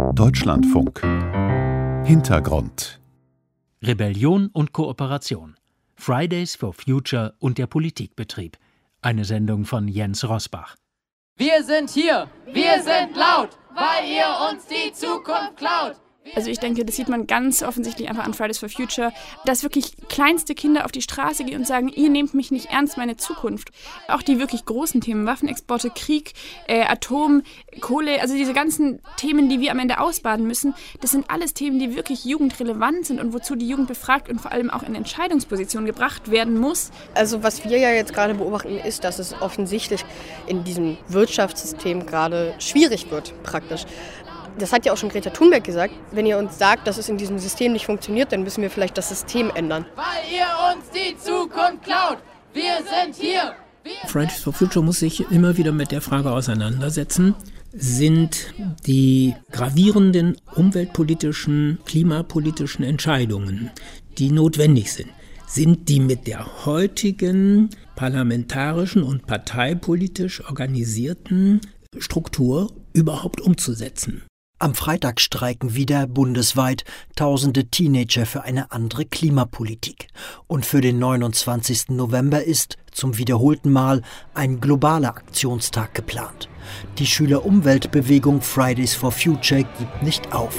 Deutschlandfunk. Hintergrund. Rebellion und Kooperation. Fridays for Future und der Politikbetrieb. Eine Sendung von Jens Rosbach. Wir sind hier, wir sind laut, weil ihr uns die Zukunft klaut. Also ich denke, das sieht man ganz offensichtlich einfach an Fridays for Future, dass wirklich kleinste Kinder auf die Straße gehen und sagen, ihr nehmt mich nicht ernst, meine Zukunft. Auch die wirklich großen Themen, Waffenexporte, Krieg, Atom, Kohle, also diese ganzen Themen, die wir am Ende ausbaden müssen, das sind alles Themen, die wirklich jugendrelevant sind und wozu die Jugend befragt und vor allem auch in Entscheidungspositionen gebracht werden muss. Also was wir ja jetzt gerade beobachten, ist, dass es offensichtlich in diesem Wirtschaftssystem gerade schwierig wird, praktisch. Das hat ja auch schon Greta Thunberg gesagt. Wenn ihr uns sagt, dass es in diesem System nicht funktioniert, dann müssen wir vielleicht das System ändern. Weil ihr uns die Zukunft klaut. Wir sind hier. Fridays for Future muss sich immer wieder mit der Frage auseinandersetzen, sind die gravierenden umweltpolitischen, klimapolitischen Entscheidungen, die notwendig sind die mit der heutigen parlamentarischen und parteipolitisch organisierten Struktur überhaupt umzusetzen? Am Freitag streiken wieder bundesweit Tausende Teenager für eine andere Klimapolitik. Und für den 29. November ist, zum wiederholten Mal, ein globaler Aktionstag geplant. Die Schüler-Umweltbewegung Fridays for Future gibt nicht auf.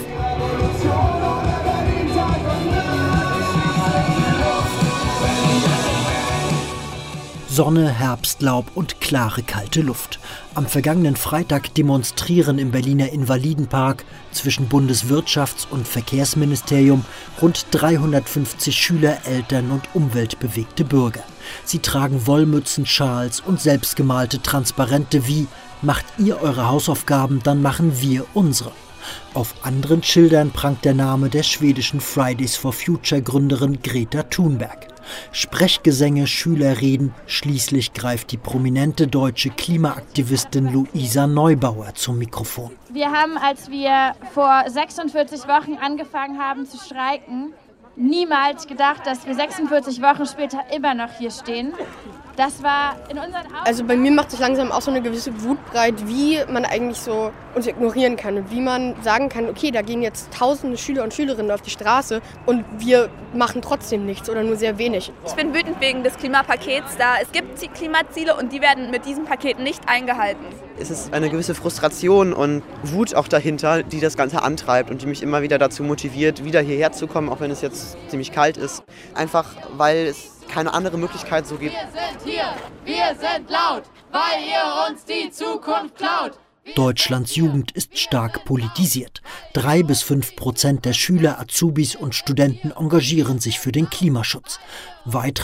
Sonne, Herbstlaub und klare, kalte Luft. Am vergangenen Freitag demonstrieren im Berliner Invalidenpark zwischen Bundeswirtschafts- und Verkehrsministerium rund 350 Schüler, Eltern und umweltbewegte Bürger. Sie tragen Wollmützen, Schals und selbstgemalte Transparente wie »Macht ihr eure Hausaufgaben, dann machen wir unsere«. Auf anderen Schildern prangt der Name der schwedischen Fridays for Future Gründerin Greta Thunberg. Sprechgesänge, Schülerreden, schließlich greift die prominente deutsche Klimaaktivistin Luisa Neubauer zum Mikrofon. Wir haben, als wir vor 46 Wochen angefangen haben zu streiken, niemals gedacht, dass wir 46 Wochen später immer noch hier stehen. Das war in unseren Augen... Also bei mir macht sich langsam auch so eine gewisse Wut breit, wie man eigentlich so uns ignorieren kann und wie man sagen kann, okay, da gehen jetzt tausende Schüler und Schülerinnen auf die Straße und wir machen trotzdem nichts oder nur sehr wenig. Ich bin wütend wegen des Klimapakets, da es gibt Klimaziele und die werden mit diesem Paket nicht eingehalten. Es ist eine gewisse Frustration und Wut auch dahinter, die das Ganze antreibt und die mich immer wieder dazu motiviert, wieder hierher zu kommen, auch wenn es jetzt ziemlich kalt ist. Einfach, weil es keine andere Möglichkeit so gibt. Wir sind hier, wir sind laut, weil ihr uns die Zukunft klaut. Deutschlands Jugend ist stark politisiert. 3-5% der Schüler, Azubis und Studenten engagieren sich für den Klimaschutz. Weitere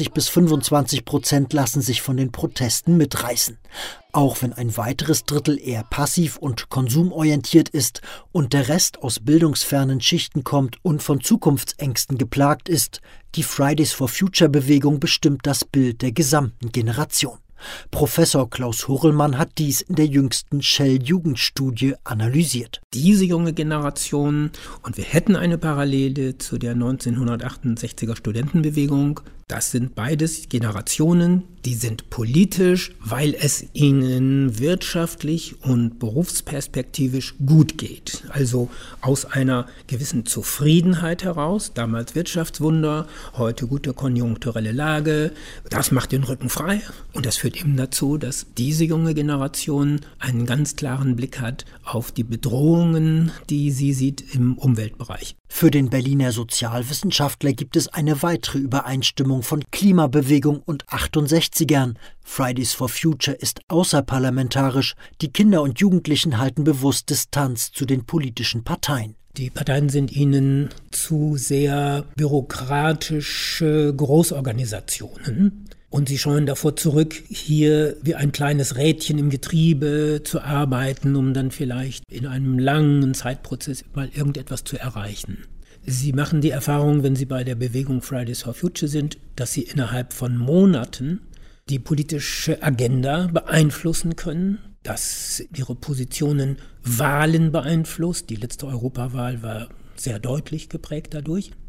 20-25% lassen sich von den Protesten mitreißen. Auch wenn ein weiteres Drittel eher passiv und konsumorientiert ist und der Rest aus bildungsfernen Schichten kommt und von Zukunftsängsten geplagt ist, die Fridays for Future Bewegung bestimmt das Bild der gesamten Generation. Professor Klaus Hurrellmann hat dies in der jüngsten Shell-Jugendstudie analysiert. Diese junge Generation, und wir hätten eine Parallele zu der 1968er Studentenbewegung, das sind beides Generationen, die sind politisch, weil es ihnen wirtschaftlich und berufsperspektivisch gut geht. Also aus einer gewissen Zufriedenheit heraus, damals Wirtschaftswunder, heute gute konjunkturelle Lage, das macht den Rücken frei. Und das führt eben dazu, dass diese junge Generation einen ganz klaren Blick hat auf die Bedrohungen, die sie sieht im Umweltbereich. Für den Berliner Sozialwissenschaftler gibt es eine weitere Übereinstimmung von Klimabewegung und 68ern. Fridays for Future ist außerparlamentarisch. Die Kinder und Jugendlichen halten bewusst Distanz zu den politischen Parteien. Die Parteien sind ihnen zu sehr bürokratische Großorganisationen. Und sie scheuen davor zurück, hier wie ein kleines Rädchen im Getriebe zu arbeiten, um dann vielleicht in einem langen Zeitprozess mal irgendetwas zu erreichen. Sie machen die Erfahrung, wenn sie bei der Bewegung Fridays for Future sind, dass sie innerhalb von Monaten die politische Agenda beeinflussen können, dass ihre Positionen Wahlen beeinflusst. Die letzte Europawahl war sehr deutlich geprägt dadurch.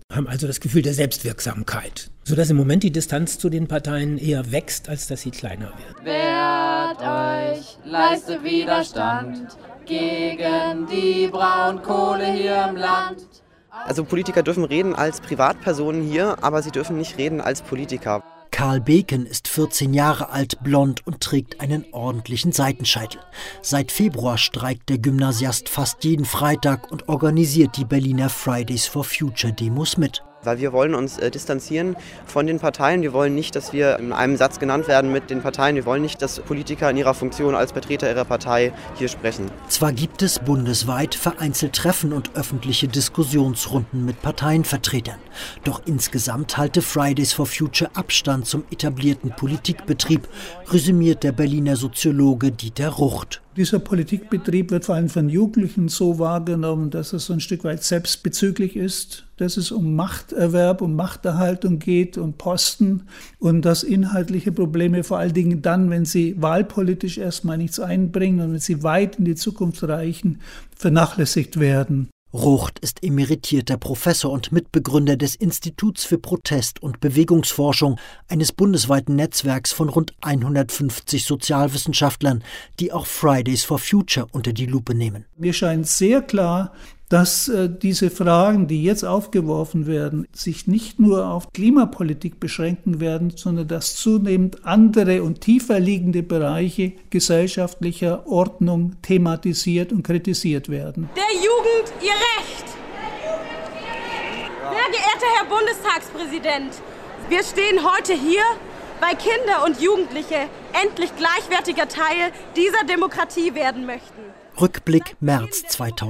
haben also das Gefühl der Selbstwirksamkeit, sodass im Moment die Distanz zu den Parteien eher wächst, als dass sie kleiner wird. Wehrt euch, leistet Widerstand gegen die Braunkohle hier im Land. Also Politiker dürfen reden als Privatpersonen hier, aber sie dürfen nicht reden als Politiker. Karl Beken ist 14 Jahre alt, blond und trägt einen ordentlichen Seitenscheitel. Seit Februar streikt der Gymnasiast fast jeden Freitag und organisiert die Berliner Fridays for Future Demos mit. Weil wir wollen uns distanzieren von den Parteien. Wir wollen nicht, dass wir in einem Satz genannt werden mit den Parteien. Wir wollen nicht, dass Politiker in ihrer Funktion als Vertreter ihrer Partei hier sprechen. Zwar gibt es bundesweit vereinzelt Treffen und öffentliche Diskussionsrunden mit Parteienvertretern. Doch insgesamt halte Fridays for Future Abstand zum etablierten Politikbetrieb, resümiert der Berliner Soziologe Dieter Rucht. Dieser Politikbetrieb wird vor allem von Jugendlichen so wahrgenommen, dass es so ein Stück weit selbstbezüglich ist, dass es um Machterwerb, um Machterhaltung geht, um Posten und dass inhaltliche Probleme vor allen Dingen dann, wenn sie wahlpolitisch erstmal nichts einbringen und wenn sie weit in die Zukunft reichen, vernachlässigt werden. Rucht ist emeritierter Professor und Mitbegründer des Instituts für Protest- und Bewegungsforschung, eines bundesweiten Netzwerks von rund 150 Sozialwissenschaftlern, die auch Fridays for Future unter die Lupe nehmen. Mir scheint sehr klar, dass diese Fragen, die jetzt aufgeworfen werden, sich nicht nur auf Klimapolitik beschränken werden, sondern dass zunehmend andere und tiefer liegende Bereiche gesellschaftlicher Ordnung thematisiert und kritisiert werden. Der Jugend ihr Recht! Sehr geehrter Herr Bundestagspräsident, wir stehen heute hier, weil Kinder und Jugendliche endlich gleichwertiger Teil dieser Demokratie werden möchten. Rückblick März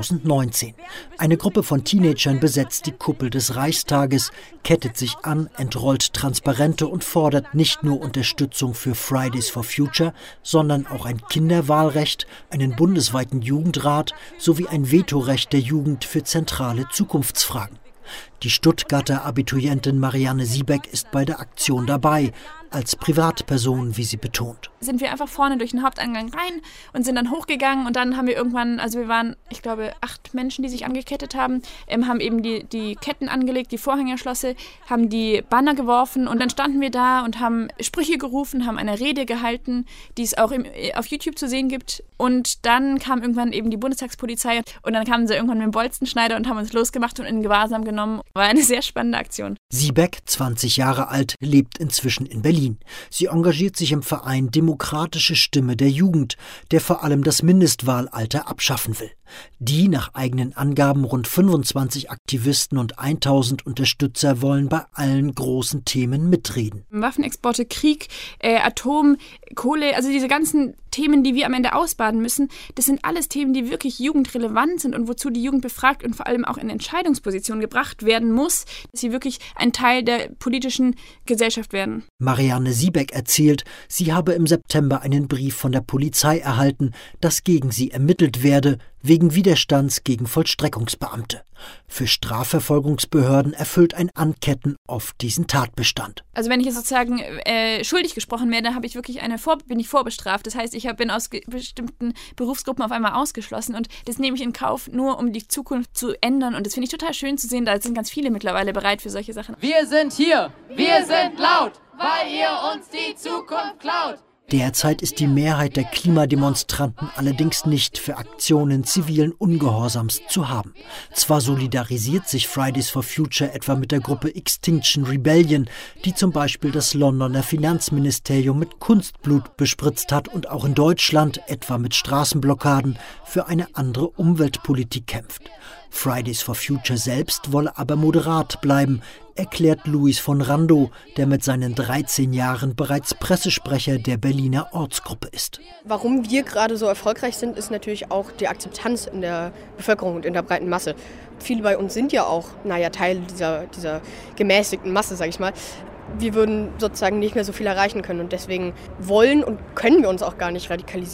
2019. Eine Gruppe von Teenagern besetzt die Kuppel des Reichstages, kettet sich an, entrollt Transparente und fordert nicht nur Unterstützung für Fridays for Future, sondern auch ein Kinderwahlrecht, einen bundesweiten Jugendrat sowie ein Vetorecht der Jugend für zentrale Zukunftsfragen. Die Stuttgarter Abiturientin Marianne Siebeck ist bei der Aktion dabei, als Privatperson, wie sie betont. Sind wir einfach vorne durch den Haupteingang rein und sind dann hochgegangen und dann haben wir irgendwann, also wir waren, ich glaube, 8 Menschen, die sich angekettet haben, haben eben die Ketten angelegt, die Vorhängerschlosse, haben die Banner geworfen und dann standen wir da und haben Sprüche gerufen, haben eine Rede gehalten, die es auch auf YouTube zu sehen gibt und dann kam irgendwann eben die Bundestagspolizei und dann kamen sie irgendwann mit dem Bolzenschneider und haben uns losgemacht und in Gewahrsam genommen. War eine sehr spannende Aktion. Siebeck, 20 Jahre alt, lebt inzwischen in Berlin. Sie engagiert sich im Verein Demokratische Stimme der Jugend, der vor allem das Mindestwahlalter abschaffen will. Die nach eigenen Angaben rund 25 Aktivisten und 1000 Unterstützer wollen bei allen großen Themen mitreden. Waffenexporte, Krieg, Atom, Kohle, also diese ganzen Themen, die wir am Ende ausbaden müssen, das sind alles Themen, die wirklich jugendrelevant sind und wozu die Jugend befragt und vor allem auch in Entscheidungspositionen gebracht werden muss, dass sie wirklich ein Teil der politischen Gesellschaft werden. Marianne Siebeck erzählt, sie habe im September einen Brief von der Polizei erhalten, dass gegen sie ermittelt werde, wegen Widerstands gegen Vollstreckungsbeamte. Für Strafverfolgungsbehörden erfüllt ein Anketten oft diesen Tatbestand. Also wenn ich jetzt sozusagen schuldig gesprochen werde, habe ich wirklich bin ich vorbestraft. Das heißt, ich bin aus bestimmten Berufsgruppen auf einmal ausgeschlossen und das nehme ich in Kauf, nur um die Zukunft zu ändern. Und das finde ich total schön zu sehen, da sind ganz viele mittlerweile bereit für solche Sachen. Wir sind hier, wir sind laut, weil ihr uns die Zukunft klaut. Derzeit ist die Mehrheit der Klimademonstranten allerdings nicht für Aktionen zivilen Ungehorsams zu haben. Zwar solidarisiert sich Fridays for Future etwa mit der Gruppe Extinction Rebellion, die zum Beispiel das Londoner Finanzministerium mit Kunstblut bespritzt hat und auch in Deutschland, etwa mit Straßenblockaden, für eine andere Umweltpolitik kämpft. Fridays for Future selbst wolle aber moderat bleiben, erklärt Luis von Randow, der mit seinen 13 Jahren bereits Pressesprecher der Berliner Ortsgruppe ist. Warum wir gerade so erfolgreich sind, ist natürlich auch die Akzeptanz in der Bevölkerung und in der breiten Masse. Viele bei uns sind ja auch, Teil dieser gemäßigten Masse, sage ich mal. Wir würden sozusagen nicht mehr so viel erreichen können und deswegen wollen und können wir uns auch gar nicht radikalisieren.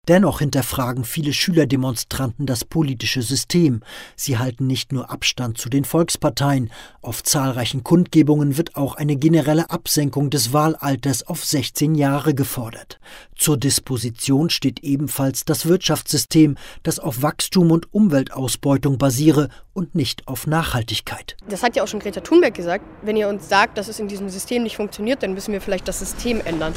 Dennoch hinterfragen viele Schülerdemonstranten das politische System. Sie halten nicht nur Abstand zu den Volksparteien. Auf zahlreichen Kundgebungen wird auch eine generelle Absenkung des Wahlalters auf 16 Jahre gefordert. Zur Disposition steht ebenfalls das Wirtschaftssystem, das auf Wachstum und Umweltausbeutung basiere und nicht auf Nachhaltigkeit. Das hat ja auch schon Greta Thunberg gesagt. Wenn ihr uns sagt, dass es in diesem System nicht funktioniert, dann müssen wir vielleicht das System ändern.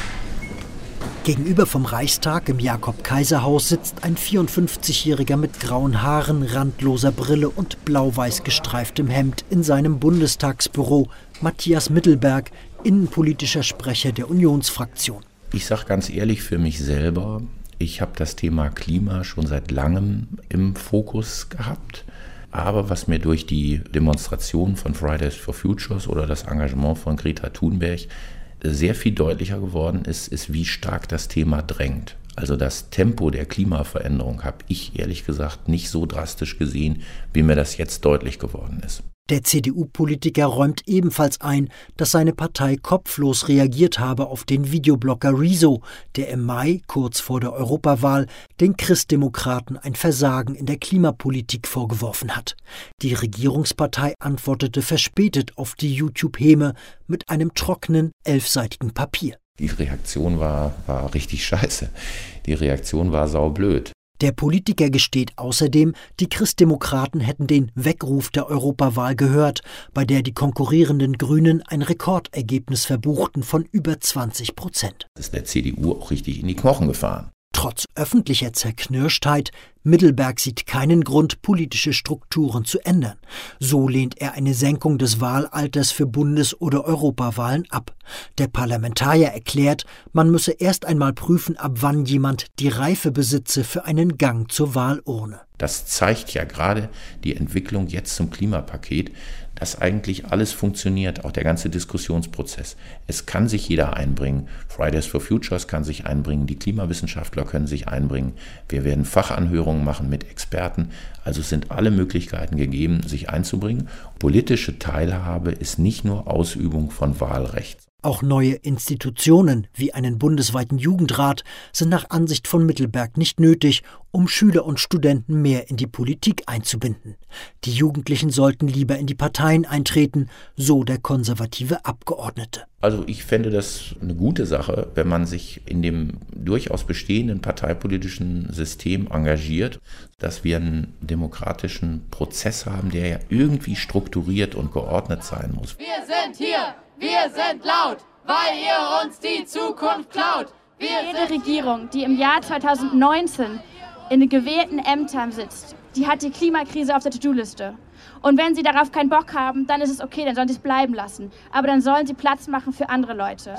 Gegenüber vom Reichstag im Jakob-Kaiser-Haus sitzt ein 54-Jähriger mit grauen Haaren, randloser Brille und blau-weiß gestreiftem Hemd in seinem Bundestagsbüro. Matthias Mittelberg, innenpolitischer Sprecher der Unionsfraktion. Ich sage ganz ehrlich für mich selber, ich habe das Thema Klima schon seit langem im Fokus gehabt. Aber was mir durch die Demonstration von Fridays for Futures oder das Engagement von Greta Thunberg sehr viel deutlicher geworden ist, wie stark das Thema drängt. Also das Tempo der Klimaveränderung habe ich ehrlich gesagt nicht so drastisch gesehen, wie mir das jetzt deutlich geworden ist. Der CDU-Politiker räumt ebenfalls ein, dass seine Partei kopflos reagiert habe auf den Videoblogger Rezo, der im Mai, kurz vor der Europawahl, den Christdemokraten ein Versagen in der Klimapolitik vorgeworfen hat. Die Regierungspartei antwortete verspätet auf die YouTube-Häme mit einem trockenen, 11-seitigen Papier. Die Reaktion war richtig scheiße. Die Reaktion war saublöd. Der Politiker gesteht außerdem, die Christdemokraten hätten den Weckruf der Europawahl gehört, bei der die konkurrierenden Grünen ein Rekordergebnis verbuchten von über 20%. Das ist der CDU auch richtig in die Knochen gefahren. Trotz öffentlicher Zerknirschtheit, Mittelberg sieht keinen Grund, politische Strukturen zu ändern. So lehnt er eine Senkung des Wahlalters für Bundes- oder Europawahlen ab. Der Parlamentarier erklärt, man müsse erst einmal prüfen, ab wann jemand die Reife besitze für einen Gang zur Wahlurne. Das zeigt ja gerade die Entwicklung jetzt zum Klimapaket, dass eigentlich alles funktioniert, auch der ganze Diskussionsprozess. Es kann sich jeder einbringen. Fridays for Futures kann sich einbringen, die Klimawissenschaftler können sich einbringen. Wir werden Fachanhörungen machen mit Experten. Also es sind alle Möglichkeiten gegeben, sich einzubringen. Politische Teilhabe ist nicht nur Ausübung von Wahlrecht. Auch neue Institutionen wie einen bundesweiten Jugendrat sind nach Ansicht von Mittelberg nicht nötig, um Schüler und Studenten mehr in die Politik einzubinden. Die Jugendlichen sollten lieber in die Parteien eintreten, so der konservative Abgeordnete. Also ich fände das eine gute Sache, wenn man sich in dem durchaus bestehenden parteipolitischen System engagiert, dass wir einen demokratischen Prozess haben, der ja irgendwie strukturiert und geordnet sein muss. Wir sind hier! Wir sind laut, weil ihr uns die Zukunft klaut. Jede Regierung, die im Jahr 2019 in den gewählten Ämtern sitzt, die hat die Klimakrise auf der To-Do-Liste. Und wenn sie darauf keinen Bock haben, dann ist es okay, dann sollen sie es bleiben lassen. Aber dann sollen sie Platz machen für andere Leute.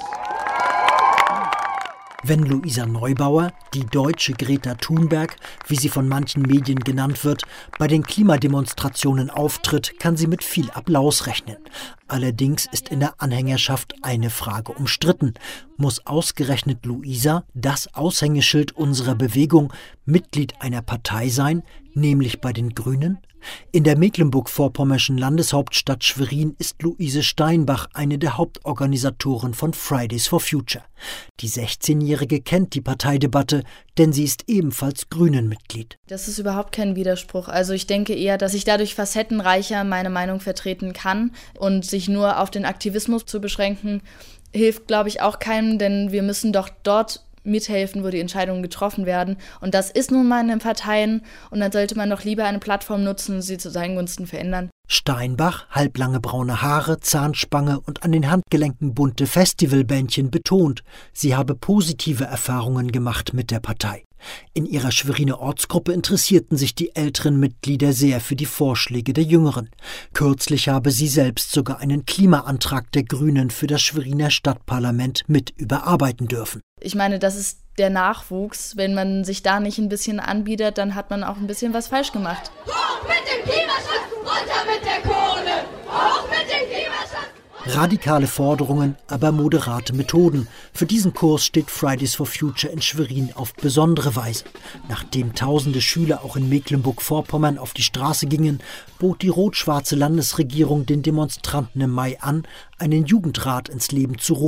Wenn Luisa Neubauer, die deutsche Greta Thunberg, wie sie von manchen Medien genannt wird, bei den Klimademonstrationen auftritt, kann sie mit viel Applaus rechnen. Allerdings ist in der Anhängerschaft eine Frage umstritten. Muss ausgerechnet Luisa, das Aushängeschild unserer Bewegung, Mitglied einer Partei sein, nämlich bei den Grünen? In der mecklenburg-vorpommerschen Landeshauptstadt Schwerin ist Luise Steinbach eine der Hauptorganisatoren von Fridays for Future. Die 16-Jährige kennt die Parteidebatte, denn sie ist ebenfalls Grünen-Mitglied. Das ist überhaupt kein Widerspruch. Also ich denke eher, dass ich dadurch facettenreicher meine Meinung vertreten kann, und sich nur auf den Aktivismus zu beschränken, hilft, glaube ich, auch keinem, denn wir müssen doch dort mithelfen, wo die Entscheidungen getroffen werden. Und das ist nun mal in den Parteien. Und dann sollte man doch lieber eine Plattform nutzen und sie zu seinen Gunsten verändern. Steinbach, halblange braune Haare, Zahnspange und an den Handgelenken bunte Festivalbändchen, betont, sie habe positive Erfahrungen gemacht mit der Partei. In ihrer Schweriner Ortsgruppe interessierten sich die älteren Mitglieder sehr für die Vorschläge der Jüngeren. Kürzlich habe sie selbst sogar einen Klimaantrag der Grünen für das Schweriner Stadtparlament mit überarbeiten dürfen. Ich meine, das ist der Nachwuchs. Wenn man sich da nicht ein bisschen anbietet, dann hat man auch ein bisschen was falsch gemacht. Hoch mit dem Klimaschutz, runter mit der Kohle! Hoch mit dem Klimaschutz! Radikale Forderungen, aber moderate Methoden. Für diesen Kurs steht Fridays for Future in Schwerin auf besondere Weise. Nachdem tausende Schüler auch in Mecklenburg-Vorpommern auf die Straße gingen, bot die rot-schwarze Landesregierung den Demonstranten im Mai an, einen Jugendrat ins Leben zu rufen,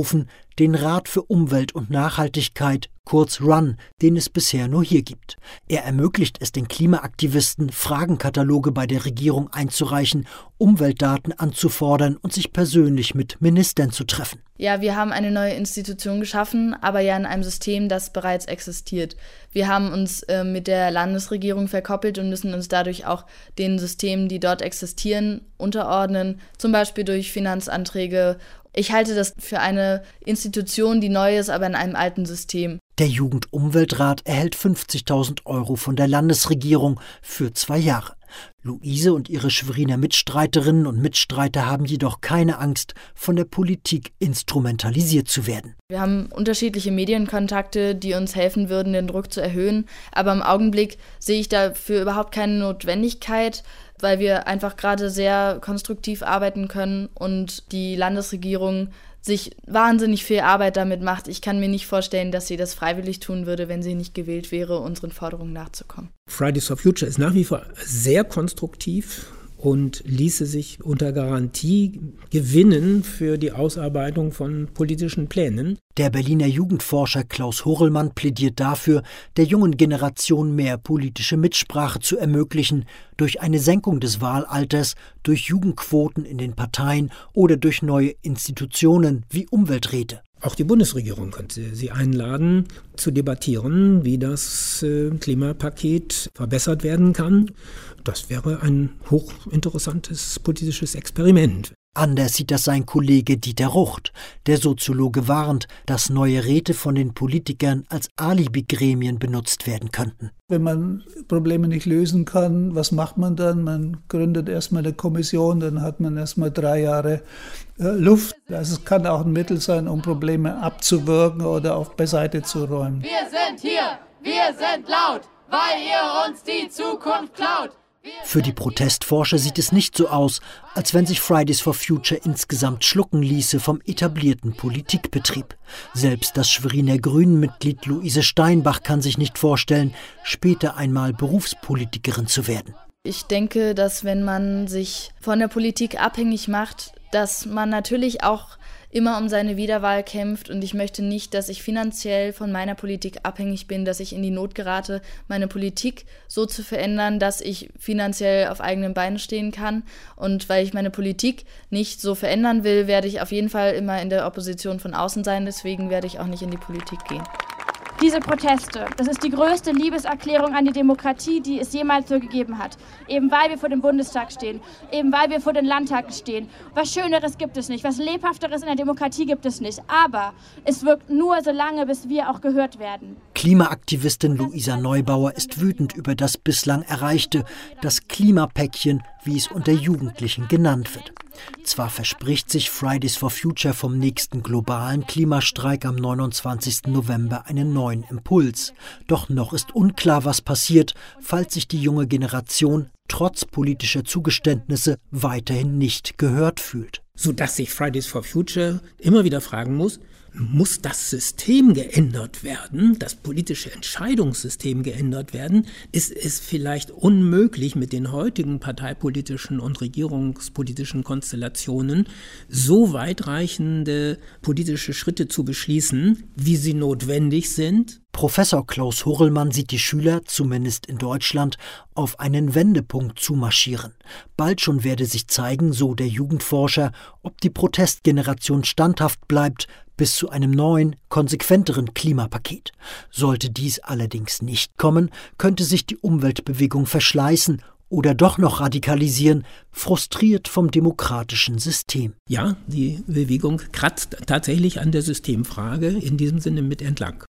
den Rat für Umwelt und Nachhaltigkeit, kurz RUN, den es bisher nur hier gibt. Er ermöglicht es den Klimaaktivisten, Fragenkataloge bei der Regierung einzureichen, Umweltdaten anzufordern und sich persönlich mit Ministern zu treffen. Ja, wir haben eine neue Institution geschaffen, aber ja in einem System, das bereits existiert. Wir haben uns mit der Landesregierung verkoppelt und müssen uns dadurch auch den Systemen, die dort existieren, unterordnen, zum Beispiel durch Finanzanträge. Ich halte das für eine Institution, die neu ist, aber in einem alten System. Der Jugendumweltrat erhält 50.000 € von der Landesregierung für 2 Jahre. Luise und ihre Schweriner Mitstreiterinnen und Mitstreiter haben jedoch keine Angst, von der Politik instrumentalisiert zu werden. Wir haben unterschiedliche Medienkontakte, die uns helfen würden, den Druck zu erhöhen. Aber im Augenblick sehe ich dafür überhaupt keine Notwendigkeit, weil wir einfach gerade sehr konstruktiv arbeiten können und die Landesregierung sich wahnsinnig viel Arbeit damit macht. Ich kann mir nicht vorstellen, dass sie das freiwillig tun würde, wenn sie nicht gewählt wäre, unseren Forderungen nachzukommen. Fridays for Future ist nach wie vor sehr konstruktiv und ließe sich unter Garantie gewinnen für die Ausarbeitung von politischen Plänen. Der Berliner Jugendforscher Klaus Horelmann plädiert dafür, der jungen Generation mehr politische Mitsprache zu ermöglichen, durch eine Senkung des Wahlalters, durch Jugendquoten in den Parteien oder durch neue Institutionen wie Umwelträte. Auch die Bundesregierung könnte sie einladen, zu debattieren, wie das Klimapaket verbessert werden kann. Das wäre ein hochinteressantes politisches Experiment. Anders sieht das sein Kollege Dieter Rucht. Der Soziologe warnt, dass neue Räte von den Politikern als Alibi-Gremien benutzt werden könnten. Wenn man Probleme nicht lösen kann, was macht man dann? Man gründet erstmal eine Kommission, dann hat man erstmal 3 Jahre Luft. Also es kann auch ein Mittel sein, um Probleme abzuwürgen oder auch beiseite zu räumen. Wir sind hier, wir sind laut, weil ihr uns die Zukunft klaut. Für die Protestforscher sieht es nicht so aus, als wenn sich Fridays for Future insgesamt schlucken ließe vom etablierten Politikbetrieb. Selbst das Schweriner Grünen-Mitglied Luise Steinbach kann sich nicht vorstellen, später einmal Berufspolitikerin zu werden. Ich denke, dass wenn man sich von der Politik abhängig macht, dass man natürlich auch immer um seine Wiederwahl kämpft und ich möchte nicht, dass ich finanziell von meiner Politik abhängig bin, dass ich in die Not gerate, meine Politik so zu verändern, dass ich finanziell auf eigenen Beinen stehen kann. Und weil ich meine Politik nicht so verändern will, werde ich auf jeden Fall immer in der Opposition von außen sein, deswegen werde ich auch nicht in die Politik gehen. Diese Proteste, das ist die größte Liebeserklärung an die Demokratie, die es jemals so gegeben hat. Eben weil wir vor dem Bundestag stehen, eben weil wir vor den Landtagen stehen. Was Schöneres gibt es nicht, was Lebhafteres in der Demokratie gibt es nicht. Aber es wirkt nur so lange, bis wir auch gehört werden. Klimaaktivistin Luisa Neubauer ist wütend über das bislang Erreichte, das Klimapäckchen, wie es unter Jugendlichen genannt wird. Zwar verspricht sich Fridays for Future vom nächsten globalen Klimastreik am 29. November einen neuen Impuls. Doch noch ist unklar, was passiert, falls sich die junge Generation trotz politischer Zugeständnisse weiterhin nicht gehört fühlt. Sodass sich Fridays for Future immer wieder fragen muss das System geändert werden, das politische Entscheidungssystem geändert werden? Ist es vielleicht unmöglich, mit den heutigen parteipolitischen und regierungspolitischen Konstellationen so weitreichende politische Schritte zu beschließen, wie sie notwendig sind? Professor Klaus Horelmann sieht die Schüler, zumindest in Deutschland, auf einen Wendepunkt zumarschieren. Bald schon werde sich zeigen, so der Jugendforscher, ob die Protestgeneration standhaft bleibt, bis zu einem neuen, konsequenteren Klimapaket. Sollte dies allerdings nicht kommen, könnte sich die Umweltbewegung verschleißen oder doch noch radikalisieren, frustriert vom demokratischen System. Ja, die Bewegung kratzt tatsächlich an der Systemfrage, in diesem Sinne mit entlang.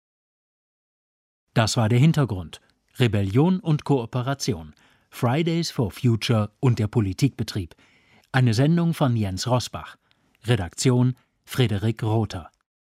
Das war der Hintergrund. Rebellion und Kooperation. Fridays for Future und der Politikbetrieb. Eine Sendung von Jens Rosbach. Redaktion Frederik Rother.